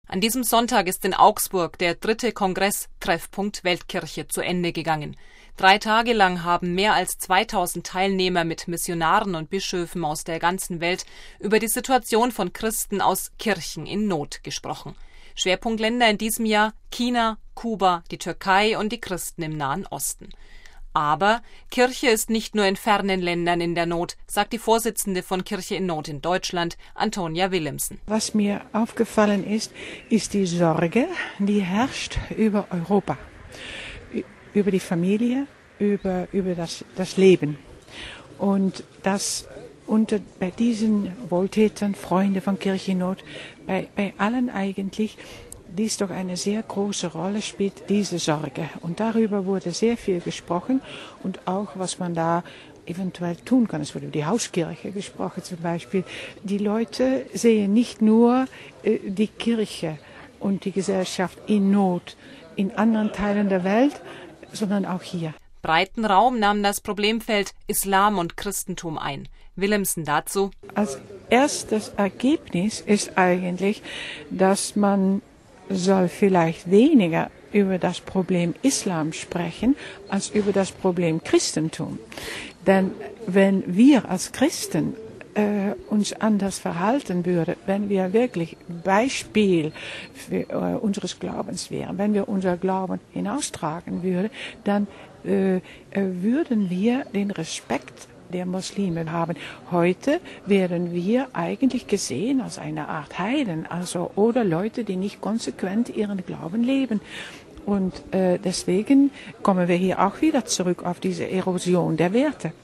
An diesem Sonntag ist in Augsburg der 3. Kongress Treffpunkt Weltkirche zu Ende gegangen. 3 Tage lang haben mehr als 2000 Teilnehmer mit Missionaren und Bischöfen aus der ganzen Welt über die Situation von Christen aus Kirchen in Not gesprochen. Schwerpunktländer in diesem Jahr China, Kuba, die Türkei und die Christen im Nahen Osten. Aber Kirche ist nicht nur in fernen Ländern in der Not, sagt die Vorsitzende von Kirche in Not in Deutschland, Antonia Willemsen. Was mir aufgefallen ist, ist die Sorge, die herrscht über Europa, über die Familie, über das Leben. Und dass bei diesen Wohltätern, Freunde von Kirche in Not, bei allen eigentlich, dies doch eine sehr große Rolle spielt, diese Sorge. Und darüber wurde sehr viel gesprochen und auch, was man da eventuell tun kann. Es wurde über die Hauskirche gesprochen zum Beispiel. Die Leute sehen nicht nur die Kirche und die Gesellschaft in Not in anderen Teilen der Welt, sondern auch hier. Breiten Raum nahm das Problemfeld Islam und Christentum ein. Willemsen dazu: Als erstes Ergebnis ist eigentlich, dass man soll vielleicht weniger über das Problem Islam sprechen, als über das Problem Christentum. Denn wenn wir als Christen uns anders verhalten würden, wenn wir wirklich Beispiel für unseres Glaubens wären, wenn wir unser Glauben hinaustragen würden, dann würden wir den Respekt der Muslime haben. Heute werden wir eigentlich gesehen als eine Art Heiden, oder Leute, die nicht konsequent ihren Glauben leben. Und deswegen kommen wir hier auch wieder zurück auf diese Erosion der Werte.